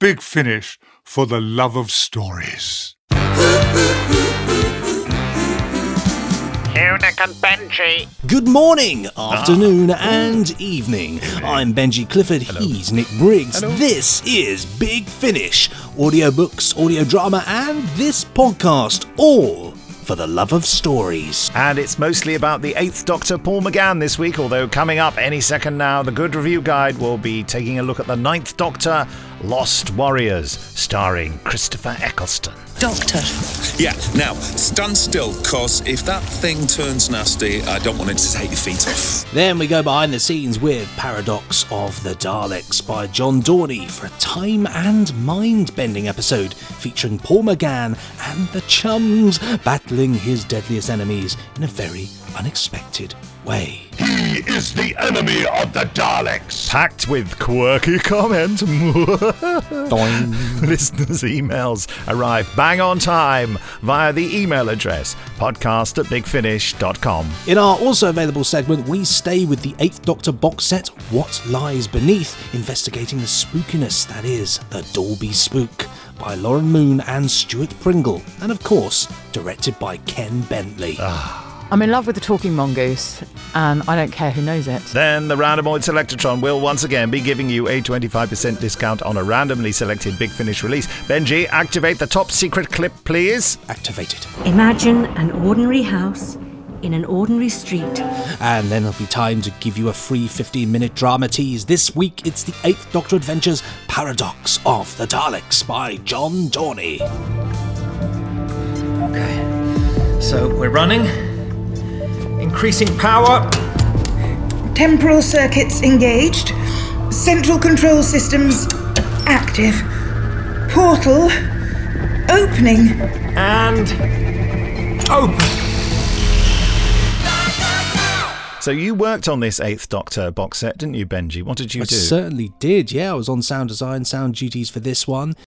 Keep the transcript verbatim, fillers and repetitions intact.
Big Finish for the love of stories. Nick and Benji. Good morning, afternoon ah. and evening. I'm Benji Clifford, Hello. He's Nick Briggs. Hello. This is Big Finish, audiobooks, audio drama and this podcast, all for the love of stories. And it's mostly about the eighth Doctor, Paul McGann, this week, although coming up any second now, the Good Review Guide will be taking a look at the ninth Doctor, Lost Warriors, starring Christopher Eccleston. Doctor. Yeah, now, stand still, cause if that thing turns nasty, I don't want it to take your feet off. Then we go behind the scenes with Paradox of the Daleks by John Dorney for a time and mind-bending episode featuring Paul McGann and the chums battling his deadliest enemies in a very unexpected way. He is the enemy of the Daleks. Packed with quirky comment. Listeners' emails arrive bang on time via the email address podcast at big finish dot com. In our also available segment, we stay with the eighth Doctor box set, What Lies Beneath, investigating the spookiness that is the Dalby Spook, by Lauren Moon and Stuart Pringle, and of course, directed by Ken Bentley. Ah. I'm in love with the talking mongoose, and I don't care who knows it. Then the Randomoid Selectron will once again be giving you a twenty-five percent discount on a randomly selected Big Finish release. Benji, activate the top secret clip, please. Activated. Imagine an ordinary house in an ordinary street. And then it'll be time to give you a free fifteen-minute drama tease. This week, it's the eighth Doctor Adventures, Paradox of the Daleks by John Dorney. Okay, so we're running. Increasing power. Temporal circuits engaged. Central control systems active. Portal opening. And open. So you worked on this eighth Doctor box set, didn't you, Benji? What did you I do? I certainly did, yeah. I was on sound design, sound duties for this one.